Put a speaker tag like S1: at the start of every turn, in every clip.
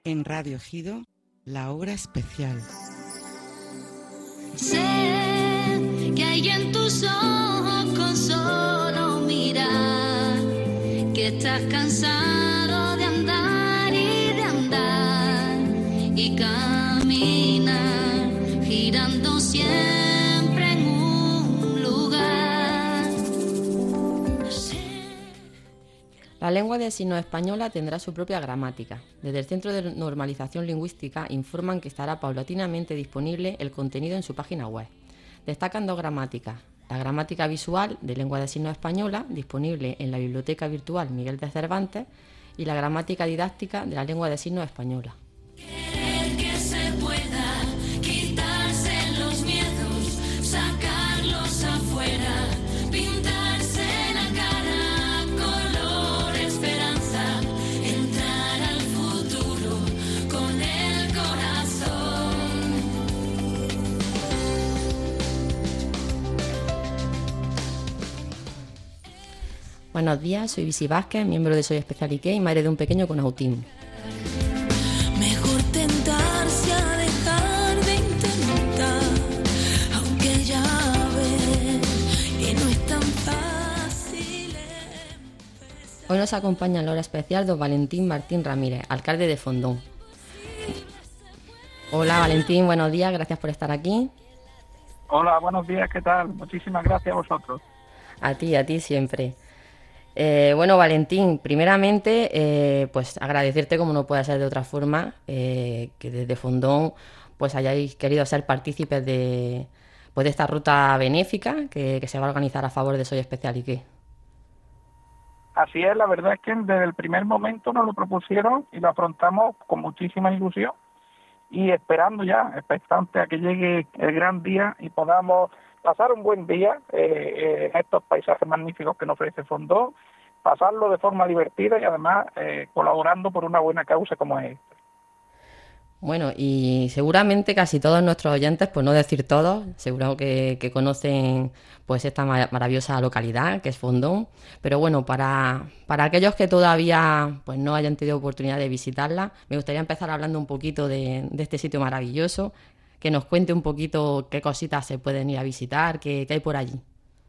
S1: En Radio Ejido, la hora especial.
S2: Sé que hay en tus ojos con solo mirar, que estás cansado de andar y caminar, girando siempre en un lugar.
S3: La lengua de signos española tendrá su propia gramática. Desde el Centro de Normalización Lingüística informan que estará paulatinamente disponible el contenido en su página web. Destacan dos gramáticas: la gramática visual de lengua de signos española, disponible en la Biblioteca Virtual Miguel de Cervantes, y la gramática didáctica de la lengua de signos española.
S2: Querer que se pueda quitarse los miedos, sacarlos afuera, pintarse la cara color esperanza, entrar al futuro con el corazón.
S3: Buenos días, soy Visi Vázquez, miembro de Soy Especial IQ y madre de un pequeño con autismo.
S2: Mejor tentarse a dejar de intentar, aunque ya ves que no es tan fácil empezar.
S3: Hoy nos acompaña en la hora especial don Valentín Martín Ramírez, alcalde de Fondón. Hola Valentín, buenos días, gracias por estar aquí.
S4: Hola, buenos días, ¿qué tal? Muchísimas gracias a vosotros.
S3: A ti siempre. Bueno, Valentín, primeramente, pues agradecerte, como no puede ser de otra forma, que desde Fondón pues hayáis querido ser partícipes de esta ruta benéfica que se va a organizar a favor de Soy Especial IQ.
S4: Así es, la verdad es que desde el primer momento nos lo propusieron y lo afrontamos con muchísima ilusión y esperando ya, expectante a que llegue el gran día y podamos pasar un buen día en estos paisajes magníficos que nos ofrece Fondón, pasarlo de forma divertida y además colaborando por una buena causa como es esta.
S3: Bueno, y seguramente casi todos nuestros oyentes, por no decir todos, seguro que conocen pues esta maravillosa localidad que es Fondón, pero bueno, para aquellos que todavía pues no hayan tenido oportunidad de visitarla, me gustaría empezar hablando un poquito de este sitio maravilloso, que nos cuente un poquito qué cositas se pueden ir a visitar, qué hay por allí.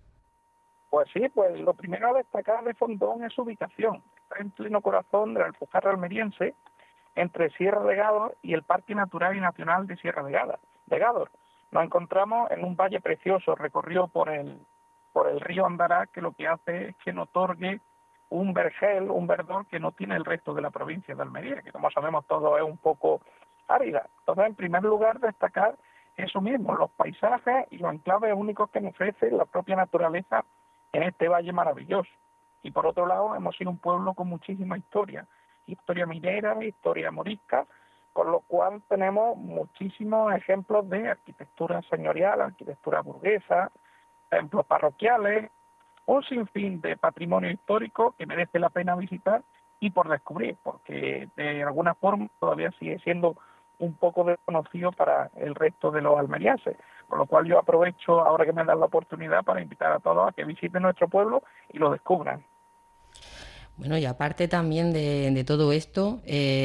S4: Pues sí, pues lo primero a destacar de Fondón es su ubicación. Está en pleno corazón de la Alpujarra almeriense, entre Sierra de Gádor y el Parque Natural y Nacional de Sierra de Gádor. Nos encontramos en un valle precioso recorrido por el río Andará, que lo que hace es que nos otorgue un vergel, un verdor que no tiene el resto de la provincia de Almería, que como sabemos todos es un poco árida. Entonces, en primer lugar, destacar eso mismo, los paisajes y los enclaves únicos que nos ofrece la propia naturaleza en este valle maravilloso. Y por otro lado, hemos sido un pueblo con muchísima historia minera, historia morisca, con lo cual tenemos muchísimos ejemplos de arquitectura señorial, arquitectura burguesa, templos parroquiales, un sinfín de patrimonio histórico que merece la pena visitar y por descubrir, porque de alguna forma todavía sigue siendo un poco desconocido para el resto de los almerienses, con lo cual yo aprovecho ahora que me dan la oportunidad para invitar a todos a que visiten nuestro pueblo y lo descubran.
S3: Bueno, y aparte también de todo esto,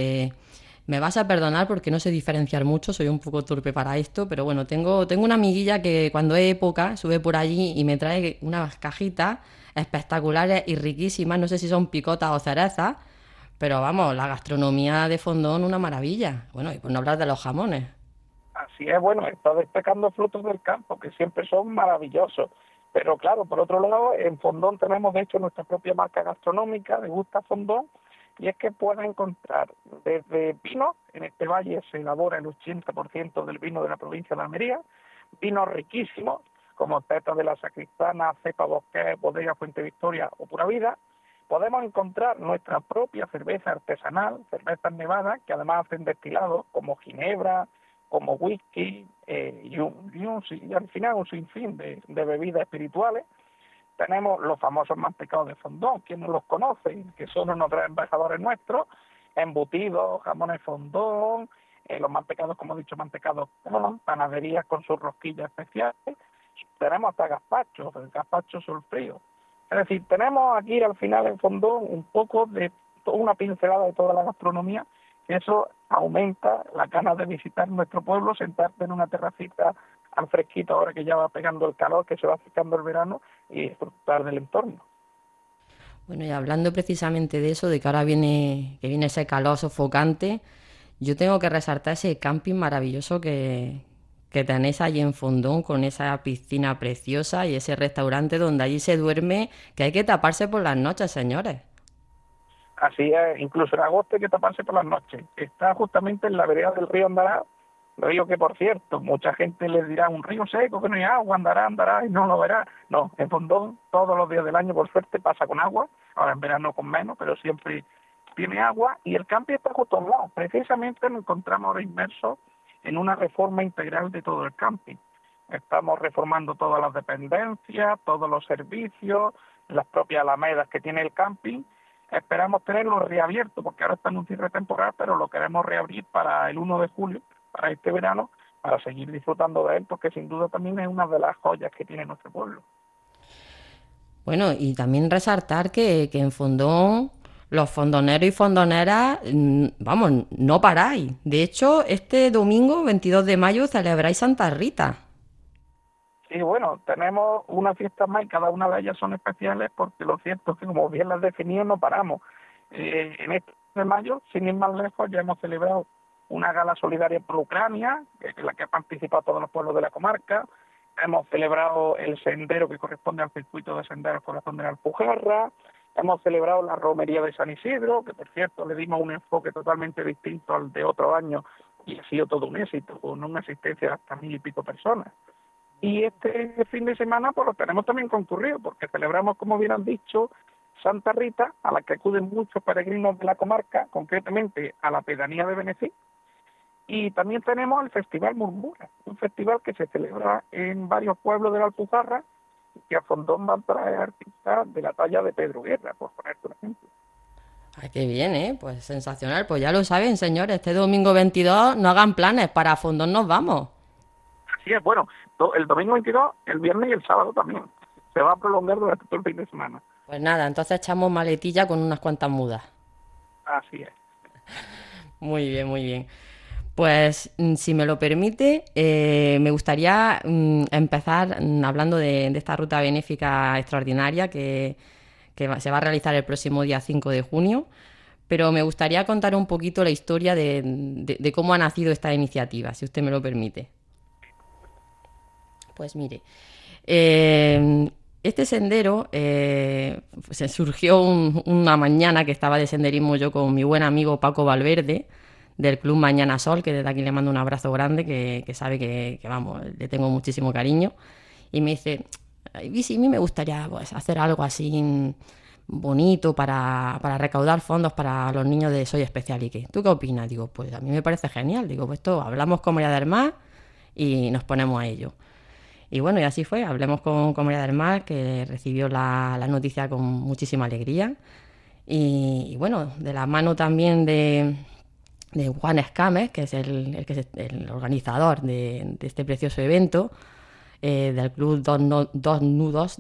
S3: me vas a perdonar porque no sé diferenciar mucho, soy un poco torpe para esto, pero bueno, tengo una amiguilla que cuando es época sube por allí y me trae unas cajitas espectaculares y riquísimas, no sé si son picotas o cerezas, pero vamos, la gastronomía de Fondón una maravilla. Bueno, y por no hablar de los jamones.
S4: Así es, bueno, está destacando frutos del campo, que siempre son maravillosos. Pero claro, por otro lado, en Fondón tenemos de hecho nuestra propia marca gastronómica, de Gusta Fondón, y es que puedes encontrar desde vinos, en este valle se elabora el 80% del vino de la provincia de Almería, vinos riquísimos, como Teta de la Sacristana, Cepa Bosquet, Bodega Fuente Victoria o Pura Vida. Podemos encontrar nuestra propia cerveza artesanal, cervezas nevadas, que además hacen destilados como ginebra, como whisky y al final un sinfín de bebidas espirituales. Tenemos los famosos mantecados de Fondón, quien no los conoce, que son unos gran embajadores nuestros, embutidos, jamones Fondón, los mantecados, como he dicho, mantecados con panaderías con sus rosquillas especiales. Tenemos hasta gazpacho, el gazpacho sulfrío. Es decir, tenemos aquí al final en Fondón un poco de una pincelada de toda la gastronomía Eso aumenta la ganas de visitar nuestro pueblo, sentarte en una terracita al fresquito ahora que ya va pegando el calor, que se va acercando el verano, y disfrutar del entorno.
S3: Bueno, y hablando precisamente de eso, de que ahora viene ese calor sofocante, yo tengo que resaltar ese camping maravilloso que tenéis allí en Fondón, con esa piscina preciosa y ese restaurante donde allí se duerme, que hay que taparse por las noches, señores.
S4: Así es, incluso en agosto hay que taparse por las noches. Está justamente en la vereda del río Andará, río que, por cierto, mucha gente les dirá, un río seco, que no hay agua, andará y no lo verá. No, en Fondón todos los días del año, por suerte, pasa con agua, ahora en verano con menos, pero siempre tiene agua, y el camping está justo al lado. Precisamente nos encontramos ahora inmersos en una reforma integral de todo el camping. Estamos reformando todas las dependencias, todos los servicios, las propias alamedas que tiene el camping. Esperamos tenerlo reabierto, porque ahora está en un cierre temporal, pero lo queremos reabrir para el 1 de julio, para este verano, para seguir disfrutando de él, porque sin duda también es una de las joyas que tiene nuestro pueblo.
S3: Bueno, y también resaltar que en Fondón los fondoneros y fondoneras, vamos, no paráis. De hecho, este domingo, 22 de mayo, celebráis Santa Rita.
S4: Sí, bueno, tenemos una fiesta más y cada una de ellas son especiales, porque lo cierto es que, como bien las definido, no paramos. En este de mayo, sin ir más lejos, ya hemos celebrado una gala solidaria por Ucrania, que es la que han participado todos los pueblos de la comarca. Hemos celebrado el sendero que corresponde al circuito de senderos Corazón de la Alpujarra. Hemos celebrado la romería de San Isidro, que, por cierto, le dimos un enfoque totalmente distinto al de otro año, y ha sido todo un éxito, con una asistencia de hasta 1.000 y pico personas. Y este fin de semana pues lo tenemos también concurrido, porque celebramos, como bien han dicho, Santa Rita, a la que acuden muchos peregrinos de la comarca, concretamente a la pedanía de Benecí. Y también tenemos el Festival Murmura, un festival que se celebra en varios pueblos de la Alpujarra, y que a Fondón van a traer artistas de la talla de Pedro Guerra, por ponerte un ejemplo.
S3: Ay, qué bien, ¿eh? Pues sensacional. Pues ya lo saben, señores, este domingo 22 no hagan planes, para Fondón nos vamos.
S4: Así es, bueno, el domingo 22, el viernes y el sábado también. Se va a prolongar durante todo el fin de semana.
S3: Pues nada, entonces echamos maletilla con unas cuantas mudas.
S4: Así es.
S3: Muy bien, muy bien. Pues si me lo permite, me gustaría empezar hablando de esta ruta benéfica extraordinaria que se va a realizar el próximo día 5 de junio, pero me gustaría contar un poquito la historia de cómo ha nacido esta iniciativa, si usted me lo permite. Pues mire, este sendero se surgió una mañana que estaba de senderismo yo con mi buen amigo Paco Valverde, del Club Mañana Sol, que desde aquí le mando un abrazo grande, que sabe que vamos, le tengo muchísimo cariño, y me dice, Visi, a mí me gustaría pues, hacer algo así bonito para recaudar fondos para los niños de Soy Especial y qué. ¿Tú qué opinas? Digo, pues a mí me parece genial. Digo, pues esto hablamos con María del Mar y nos ponemos a ello. Y bueno, y así fue, hablemos con María del Mar, que recibió la noticia con muchísima alegría. Y bueno, de la mano también de Juan Escames, que es el organizador de este precioso evento, del Club Dos Nudos,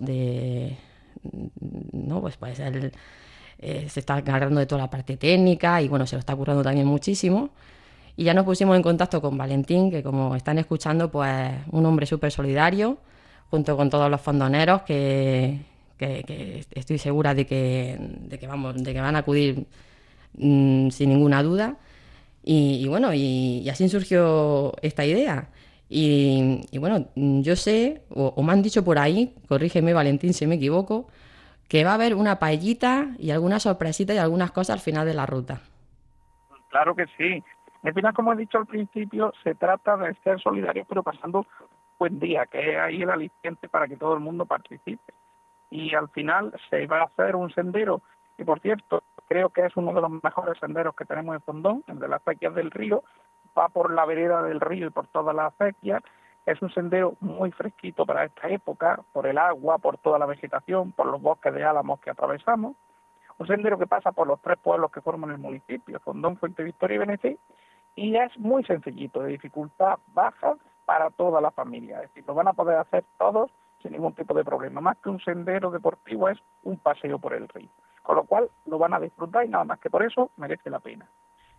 S3: ¿no? Pues él se está encargando de toda la parte técnica y bueno, se lo está currando también muchísimo. Y ya nos pusimos en contacto con Valentín, que como están escuchando, pues un hombre súper solidario, junto con todos los fondoneros que estoy segura de que van a acudir sin ninguna duda. Y bueno, y así surgió esta idea. Y bueno, yo sé, o me han dicho por ahí, corrígeme Valentín si me equivoco, que va a haber una paellita y alguna sorpresita y algunas cosas al final de la ruta.
S4: Claro que sí. Al final, como he dicho al principio, se trata de ser solidarios, pero pasando un buen día, que es ahí el aliciente para que todo el mundo participe. Y al final se va a hacer un sendero, y por cierto, creo que es uno de los mejores senderos que tenemos en Fondón, el de las acequias del río, va por la vereda del río y por todas las acequias. Es un sendero muy fresquito para esta época, por el agua, por toda la vegetación, por los bosques de álamos que atravesamos. Un sendero que pasa por los 3 pueblos que forman el municipio, Fondón, Fuente Victoria y Benecí, y es muy sencillito, de dificultad baja para toda la familia. Es decir, lo van a poder hacer todos sin ningún tipo de problema. Más que un sendero deportivo, es un paseo por el río. Con lo cual lo van a disfrutar y nada más que por eso merece la pena.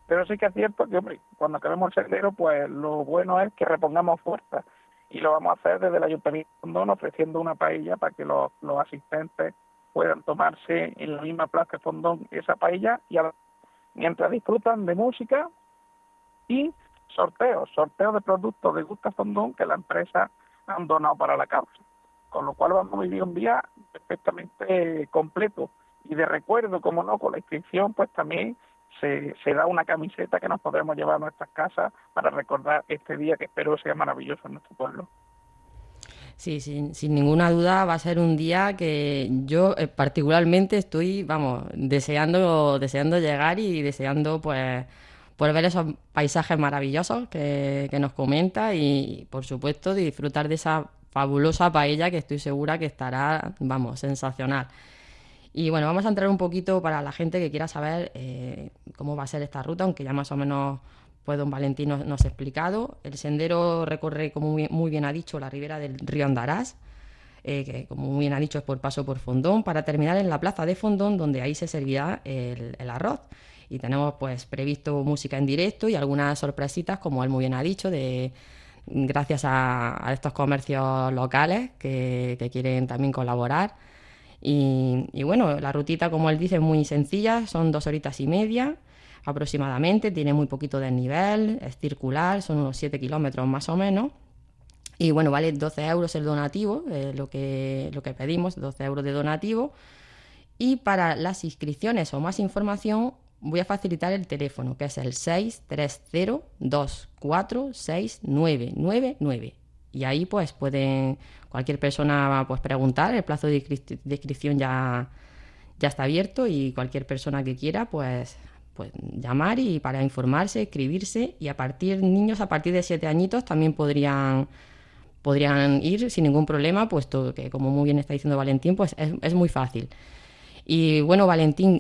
S4: Pero sí que es cierto que, hombre, cuando acabemos el sendero, pues lo bueno es que repongamos fuerza. Y lo vamos a hacer desde el Ayuntamiento de Fondón, ofreciendo una paella para que los asistentes puedan tomarse en la misma plaza de Fondón esa paella y mientras disfrutan de música y sorteos de productos de Gusta Fondón que la empresa han donado para la causa. Con lo cual vamos a vivir un día perfectamente completo. Y de recuerdo, como no, con la inscripción, pues también se da una camiseta que nos podremos llevar a nuestras casas para recordar este día que espero sea maravilloso en nuestro pueblo.
S3: Sí, sin ninguna duda va a ser un día que yo particularmente estoy, vamos, deseando llegar y deseando pues ver esos paisajes maravillosos que nos comenta y por supuesto disfrutar de esa fabulosa paella que estoy segura que estará, vamos, sensacional. Y bueno, vamos a entrar un poquito para la gente que quiera saber cómo va a ser esta ruta, aunque ya más o menos pues don Valentín nos ha explicado. El sendero recorre, como muy bien ha dicho, la ribera del río Andarás, que como muy bien ha dicho es por paso por Fondón, para terminar en la plaza de Fondón, donde ahí se servirá el arroz. Y tenemos pues previsto música en directo y algunas sorpresitas, como él muy bien ha dicho, gracias a estos comercios locales que quieren también colaborar. Y bueno, la rutita, como él dice, es muy sencilla, son 2 horitas y media aproximadamente, tiene muy poquito desnivel, es circular, son unos 7 kilómetros más o menos. Y bueno, vale 12 euros el donativo, lo que pedimos, 12 euros de donativo. Y para las inscripciones o más información voy a facilitar el teléfono, que es el 630246999. Y ahí pues cualquier persona pues preguntar, el plazo de inscripción ya está abierto y cualquier persona que quiera pues llamar y para informarse, escribirse y niños a partir de 7 añitos también podrían ir sin ningún problema, puesto que como muy bien está diciendo Valentín, pues es muy fácil. Y bueno, Valentín,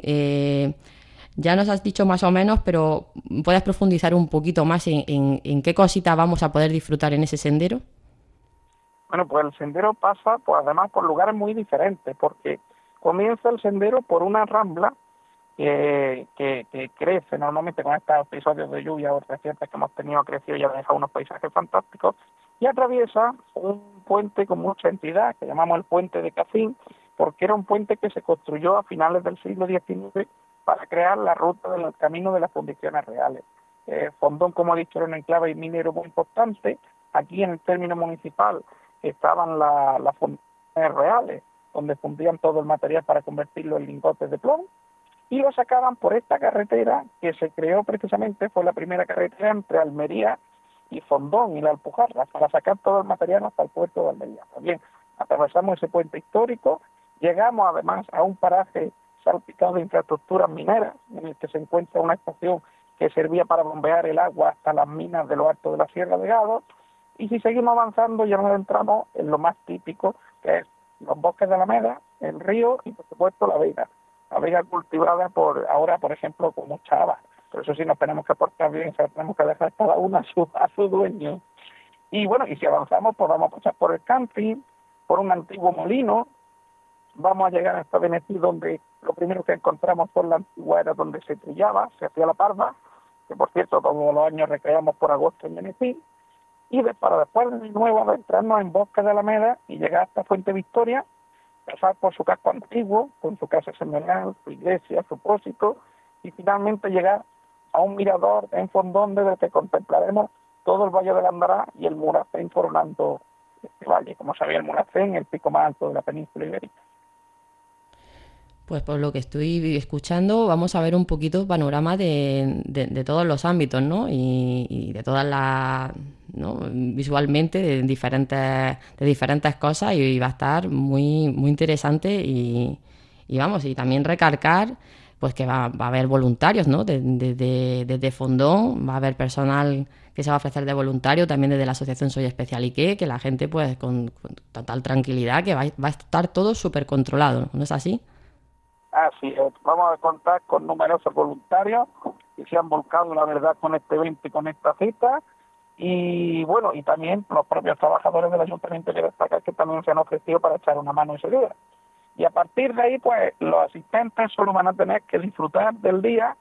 S3: ya nos has dicho más o menos, pero ¿puedes profundizar un poquito más en qué cositas vamos a poder disfrutar en ese sendero?
S4: Bueno, pues el sendero pasa, pues además por lugares muy diferentes, porque comienza el sendero por una rambla que crece normalmente con estos episodios de lluvia o recientes que hemos tenido, ha crecido y ha dejado unos paisajes fantásticos, y atraviesa un puente con mucha entidad, que llamamos el Puente de Cacín, porque era un puente que se construyó a finales del siglo XIX para crear la ruta del camino de las fundiciones reales. Fondón, como he dicho, era un enclave minero muy importante. Aquí en el término municipal estaban las fundiciones reales, donde fundían todo el material para convertirlo en lingotes de plomo, y lo sacaban por esta carretera que se creó precisamente, fue la primera carretera entre Almería y Fondón y la Alpujarra, para sacar todo el material hasta el puerto de Almería. También atravesamos ese puente histórico, llegamos además a un paraje salpicado de infraestructuras mineras, en el que se encuentra una estación que servía para bombear el agua hasta las minas de lo alto de la Sierra de Gado. Y si seguimos avanzando, ya nos entramos en lo más típico, que es los bosques de Alameda, el río y, por supuesto, la vega cultivada ahora, por ejemplo, con mucha haba. Por eso sí nos tenemos que portar bien, tenemos que dejar cada una a su dueño. Y bueno, y si avanzamos, pues vamos a pasar por el camping, por un antiguo molino, vamos a llegar hasta Benecí, donde lo primero que encontramos por la antigua era donde se trillaba, se hacía la parva, que por cierto todos los años recreamos por agosto en Benecí, y para después de nuevo adentrarnos en Bosques de Alameda y llegar hasta Fuente Victoria, pasar por su casco antiguo, con su casa señorial, su iglesia, su pósito, y finalmente llegar a un mirador en Fondón desde el que contemplaremos todo el Valle del Andará y el Mulhacén coronando este valle. Como sabía, el Mulhacén, el pico más alto de la península ibérica.
S3: Pues por lo que estoy escuchando, vamos a ver un poquito panorama de todos los ámbitos, ¿no? Y de todas las, ¿no? Visualmente de diferentes cosas y va a estar muy interesante y vamos, y también recalcar pues que va a haber voluntarios, ¿no? Desde Fondón va a haber personal que se va a ofrecer de voluntario, también desde la asociación Soy Especial Ike, que la gente pues con total tranquilidad, que va a estar todo súper controlado, ¿no es así?
S4: Así es, vamos a contar con numerosos voluntarios que se han volcado, la verdad, con este evento y con esta cita, y bueno, y también los propios trabajadores del ayuntamiento que destacan que también se han ofrecido para echar una mano en ese día. Y a partir de ahí, pues los asistentes solo van a tener que disfrutar del día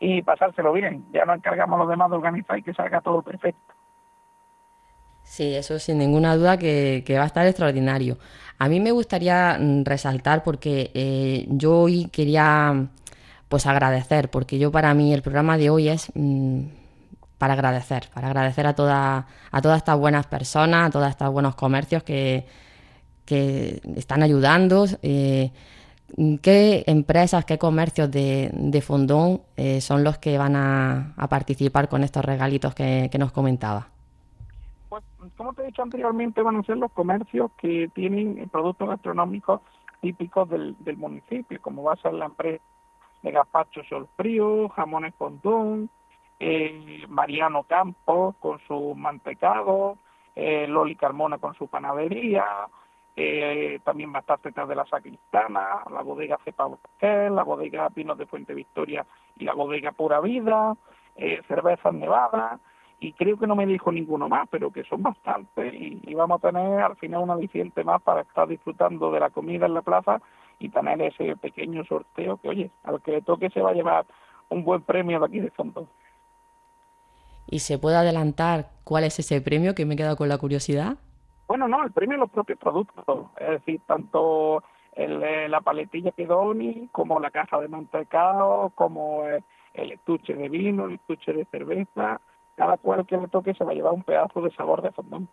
S4: y pasárselo bien. Ya nos encargamos los demás de organizar y que salga todo perfecto.
S3: Sí, eso sin ninguna duda que va a estar extraordinario. A mí me gustaría resaltar porque yo hoy quería pues agradecer, porque yo para mí el programa de hoy es para agradecer a todas estas buenas personas, a todos estos buenos comercios que están ayudando. ¿Qué empresas, qué comercios de Fondón son los que van a participar con estos regalitos que nos comentaba?
S4: Pues, como te he dicho anteriormente, van a ser los comercios que tienen productos gastronómicos típicos del municipio, como va a ser la empresa de gazpacho Sol Frío, Jamones Fondón, Mariano Campos con su mantecado, Loli Carmona con su panadería, también va a estar Tetas de la Sacristana, la bodega Cepa Bosquel, la bodega Vinos de Fuente Victoria y la bodega Pura Vida, Cervezas Nevada, y creo que no me dijo ninguno más, pero que son bastantes, y vamos a tener al final un aliciente más para estar disfrutando de la comida en la plaza y tener ese pequeño sorteo que, oye, al que le toque se va a llevar un buen premio de aquí de Fondón.
S3: ¿Y se puede adelantar cuál es ese premio, que me he quedado con la curiosidad?
S4: Bueno, no, el premio es los propios productos, es decir, tanto la paletilla Pedoni como la caja de mantecado, como el estuche de vino, el estuche de cerveza. Cada cual que le toque se va a llevar un pedazo de sabor de Fondón.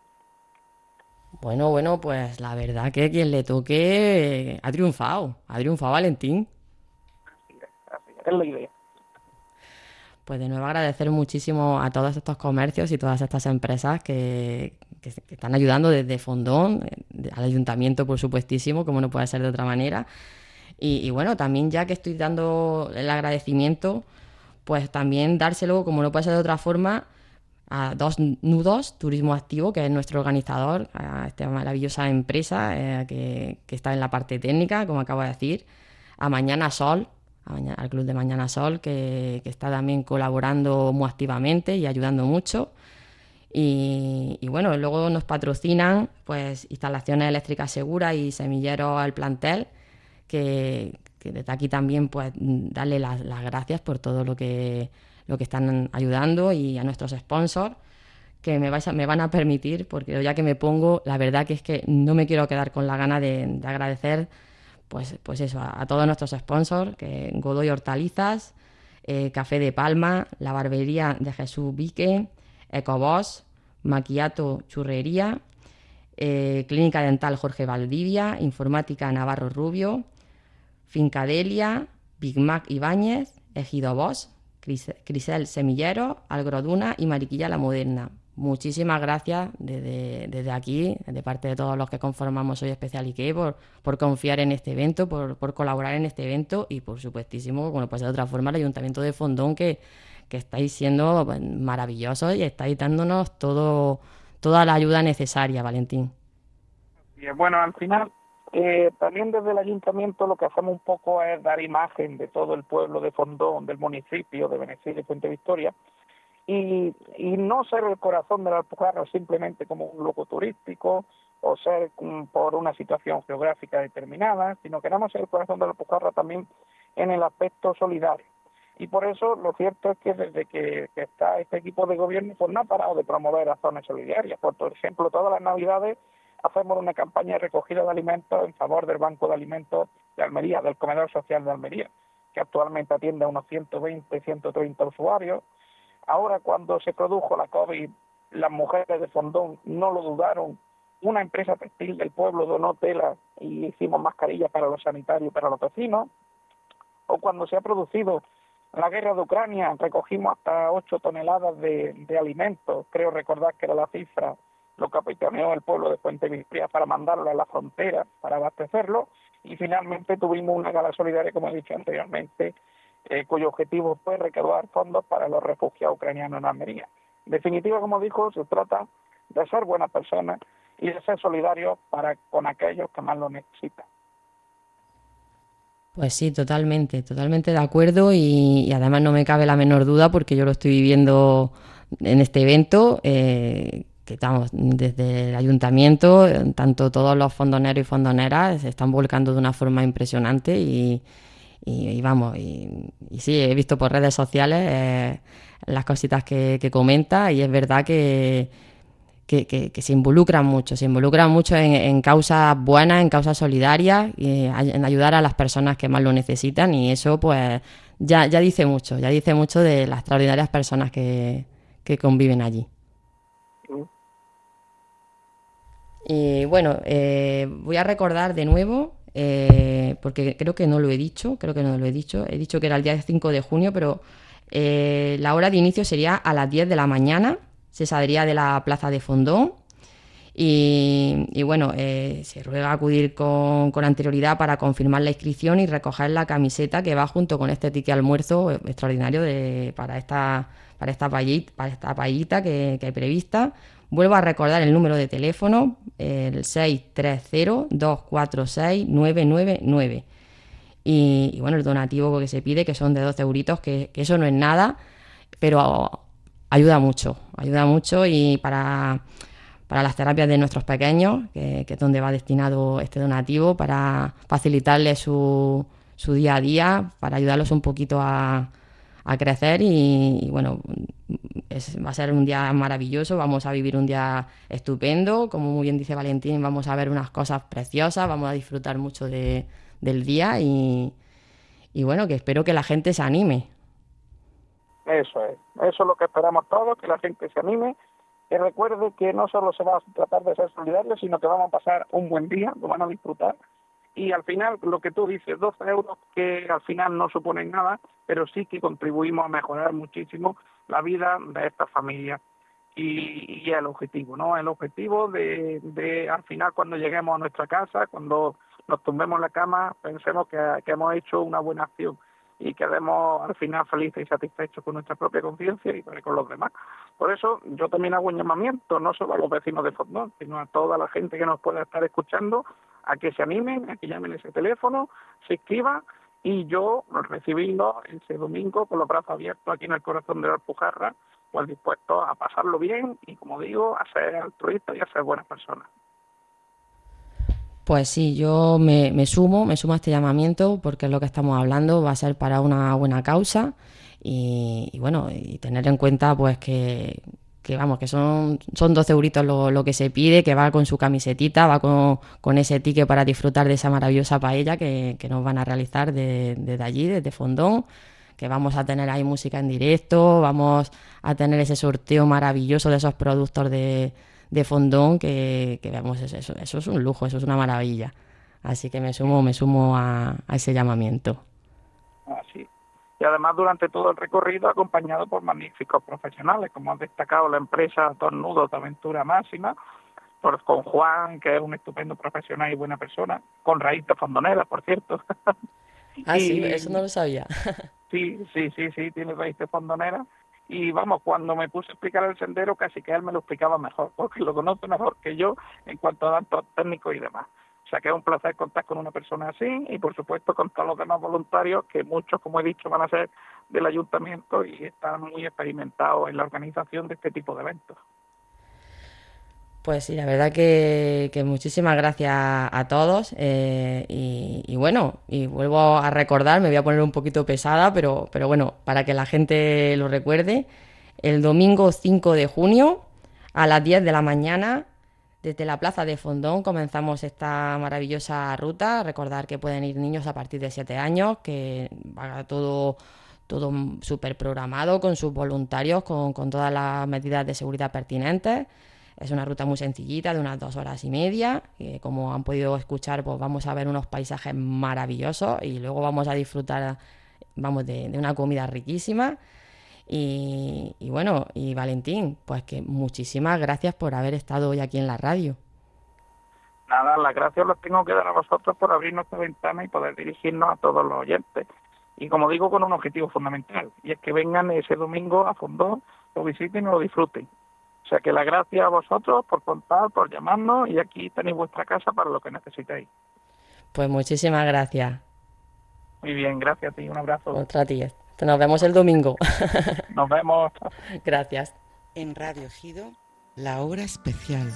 S3: Bueno, pues la verdad que quien le toque ha triunfado Valentín.
S4: Así es la idea.
S3: Pues de nuevo agradecer muchísimo a todos estos comercios y todas estas empresas que están ayudando desde Fondón, al ayuntamiento por supuestísimo, como no puede ser de otra manera. Y bueno, también ya que estoy dando el agradecimiento, pues también dárselo, como no puede ser de otra forma, a Dos Nudos Turismo Activo, que es nuestro organizador, a esta maravillosa empresa que está en la parte técnica, como acabo de decir, a Mañana Sol, al Club de Mañana Sol, que está también colaborando muy activamente y ayudando mucho. Y bueno, luego nos patrocinan pues Instalaciones Eléctricas Seguras y Semilleros al Plantel, que desde aquí también pues darle las gracias por todo lo que están ayudando, y a nuestros sponsors que me van a permitir, porque ya que me pongo, la verdad que es que no me quiero quedar con la gana de agradecer pues eso, a todos nuestros sponsors, que Godoy Hortalizas, Café de Palma, la Barbería de Jesús Vique, Ecoboss, Maquiato Churrería, Clínica Dental Jorge Valdivia, Informática Navarro Rubio, Fincadelia, Big Mac Ibáñez, Ejido Bosch, Crisel Semillero, Algroduna y Mariquilla La Moderna. Muchísimas gracias desde aquí, de parte de todos los que conformamos Hoy Especial IKEA, por confiar en este evento, por colaborar en este evento, y por supuestísimo, bueno, pues de otra forma, el Ayuntamiento de Fondón, que estáis siendo maravillosos y estáis dándonos toda la ayuda necesaria, Valentín.
S4: Y bueno, al final, también desde el Ayuntamiento lo que hacemos un poco es dar imagen de todo el pueblo de Fondón, del municipio de Benecil y Fuente Victoria, y no ser el corazón de la Alpujarra simplemente como un lujo turístico o ser por una situación geográfica determinada, sino queremos ser el corazón de la Alpujarra también en el aspecto solidario. Y por eso lo cierto es que desde que está este equipo de gobierno pues no ha parado de promover las zonas solidarias. Por ejemplo, todas las Navidades hacemos una campaña de recogida de alimentos en favor del Banco de Alimentos de Almería, del Comedor Social de Almería, que actualmente atiende a unos 120, 130 usuarios. Ahora, cuando se produjo la COVID, las mujeres de Fondón no lo dudaron. Una empresa textil del pueblo donó tela y hicimos mascarillas para los sanitarios y para los vecinos. O cuando se ha producido la guerra de Ucrania, recogimos hasta 8 toneladas de alimentos. Creo recordar que era la cifra, lo capitaneó el pueblo de Fuente Victoria para mandarlo a la frontera, para abastecerlo. Y finalmente tuvimos una gala solidaria, como he dicho anteriormente, cuyo objetivo fue recaudar fondos para los refugiados ucranianos en Almería. En definitiva, como dijo, se trata de ser buenas personas y de ser solidarios con aquellos que más lo necesitan.
S3: Pues sí, totalmente de acuerdo, y además no me cabe la menor duda, porque yo lo estoy viviendo en este evento, que estamos desde el ayuntamiento, tanto todos los fondoneros y fondoneras se están volcando de una forma impresionante, y y vamos, y sí, he visto por redes sociales las cositas que comenta, y es verdad que se involucran mucho en causas buenas, en causas solidarias, y en ayudar a las personas que más lo necesitan, y eso pues ya dice mucho de las extraordinarias personas que conviven allí. Y bueno, voy a recordar de nuevo, porque creo que no lo he dicho, he dicho que era el día 5 de junio, pero la hora de inicio sería a las 10 de la mañana, se saldría de la plaza de Fondón, y bueno, se ruega acudir con anterioridad para confirmar la inscripción y recoger la camiseta que va junto con este ticket almuerzo extraordinario para esta paellita que hay prevista. Vuelvo a recordar el número de teléfono, el 630-246-999. Y bueno, el donativo que se pide, que son de 12 euritos, que eso no es nada, pero ayuda mucho, y para las terapias de nuestros pequeños, que es donde va destinado este donativo, para facilitarles su día a día, para ayudarlos un poquito a crecer, y bueno, va a ser un día maravilloso, vamos a vivir un día estupendo, como muy bien dice Valentín, vamos a ver unas cosas preciosas, vamos a disfrutar mucho del día, y bueno, que espero que la gente se anime.
S4: Eso es lo que esperamos todos, que la gente se anime, que recuerde que no solo se va a tratar de ser solidarios, sino que vamos a pasar un buen día, lo van a disfrutar. Y al final, lo que tú dices, 12 euros que al final no suponen nada, pero sí que contribuimos a mejorar muchísimo la vida de estas familias. Y el objetivo, ¿no? El objetivo de al final, cuando lleguemos a nuestra casa, cuando nos tumbemos en la cama, pensemos que hemos hecho una buena acción y quedemos al final felices y satisfechos con nuestra propia conciencia y con los demás. Por eso yo también hago un llamamiento, no solo a los vecinos de Fondón, sino a toda la gente que nos pueda estar escuchando, a que se animen, a que llamen ese teléfono, se inscriban, y yo recibirlo ese domingo con los brazos abiertos aquí en el corazón de la Alpujarra, pues dispuesto a pasarlo bien y, como digo, a ser altruistas y a ser buenas personas.
S3: Pues sí, yo me sumo a este llamamiento, porque es lo que estamos hablando, va a ser para una buena causa, y bueno, y tener en cuenta pues que vamos, que son 12 euritos lo que se pide, que va con su camisetita, va con ese ticket para disfrutar de esa maravillosa paella que nos van a realizar desde allí, desde Fondón, que vamos a tener ahí música en directo, vamos a tener ese sorteo maravilloso de esos productos de Fondón, que vemos, eso es un lujo, eso es una maravilla. Así que me sumo a ese llamamiento.
S4: Así. Y además durante todo el recorrido acompañado por magníficos profesionales, como ha destacado la empresa Tornudos de Aventura Máxima, con Juan, que es un estupendo profesional y buena persona, con Raíces Fondoneras, por cierto.
S3: Sí, eso no lo sabía.
S4: Sí, tiene Raíces Fondoneras. Y vamos, cuando me puse a explicar el sendero, casi que él me lo explicaba mejor, porque lo conoce mejor que yo en cuanto a datos técnicos y demás. O sea que es un placer contar con una persona así, y por supuesto con todos los demás voluntarios, que muchos, como he dicho, van a ser del ayuntamiento y están muy experimentados en la organización de este tipo de eventos.
S3: Pues sí, la verdad que muchísimas gracias a todos, y bueno, y vuelvo a recordar, me voy a poner un poquito pesada, pero bueno, para que la gente lo recuerde, el domingo 5 de junio a las 10 de la mañana, desde la plaza de Fondón comenzamos esta maravillosa ruta. Recordar que pueden ir niños a partir de 7 años, que va todo súper programado con sus voluntarios, con todas las medidas de seguridad pertinentes. Es una ruta muy sencillita, de unas 2 horas y media. Como han podido escuchar, pues vamos a ver unos paisajes maravillosos, y luego vamos a disfrutar, de una comida riquísima. Y bueno, y Valentín, pues que muchísimas gracias por haber estado hoy aquí en la radio.
S4: Nada, las gracias las tengo que dar a vosotros por abrir nuestra ventana y poder dirigirnos a todos los oyentes. Y como digo, con un objetivo fundamental, y es que vengan ese domingo a Fondón, lo visiten y lo disfruten. O sea que las gracias a vosotros por contar, por llamarnos, y aquí tenéis vuestra casa para lo que necesitéis.
S3: Pues muchísimas gracias.
S4: Muy bien, gracias a ti, un abrazo.
S3: Otra tía. Nos vemos el domingo.
S4: Nos vemos.
S3: Gracias.
S1: En Radio Ejido, la hora especial.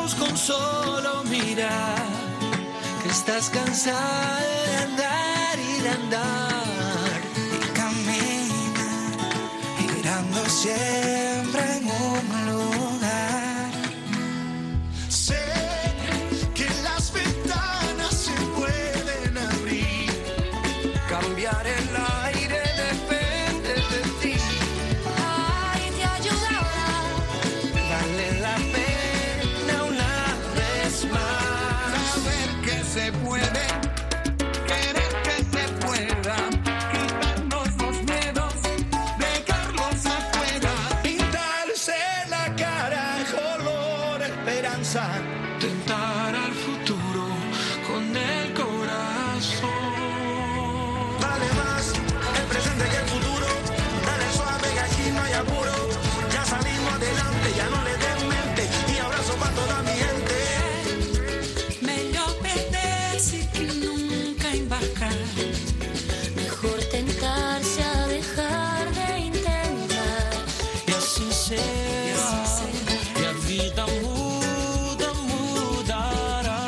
S5: luz con solo mirar, que estás cansada de andar y de andar y caminar, girando siempre en un lugar. Sé que las ventanas se pueden abrir, cambiar el aire depende de ti.
S2: Ay, te ayudará.
S5: Vale la pena una vez más saber que se puede, querer que se pueda, quitarnos los miedos, dejarlos afuera, pintarse la cara color esperanza, tentar al futuro con el corazón. Vale más el presente que el futuro, dale suave que aquí no hay apuro, ya salimos adelante, ya no le den mente, y abrazo para toda mi gente.
S2: Melhor perder-se que nunca embarcar. Mejor tentarse a dejar de intentar.
S5: Y así sea, y a vida muda, mudará.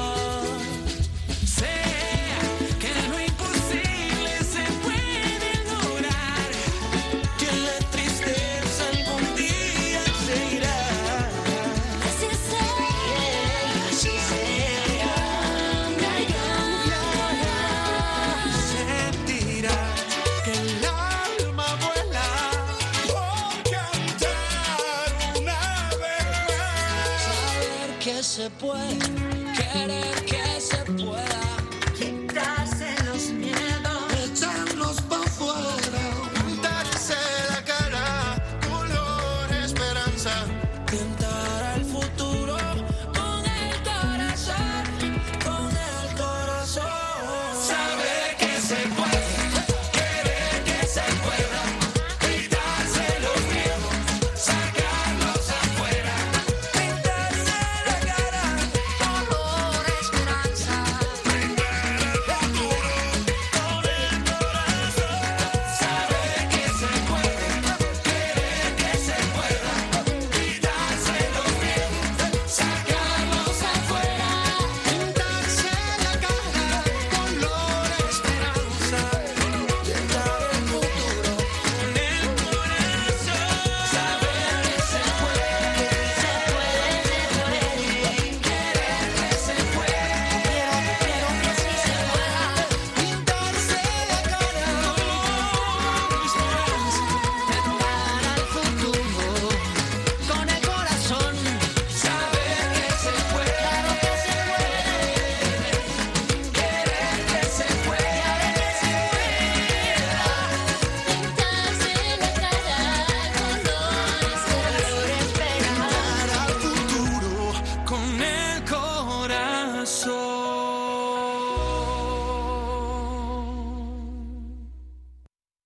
S5: Sea que lo imposible se puede lograr, que la tristeza algún día se irá.
S2: Así sea, así sea.
S5: Sentirá que el alma vuela por cantar una vez más. Saber que se puede, querer que se pueda,
S2: Quitarse los miedos.
S5: echarnos pa' fuera, pintarse la cara color esperanza, pintar al futuro con el corazón, con el corazón. Saber que se puede, querer que se pueda, quitarse los miedos, sacarlos afuera, pintarse la cara
S2: Color esperanza.
S5: con el corazón.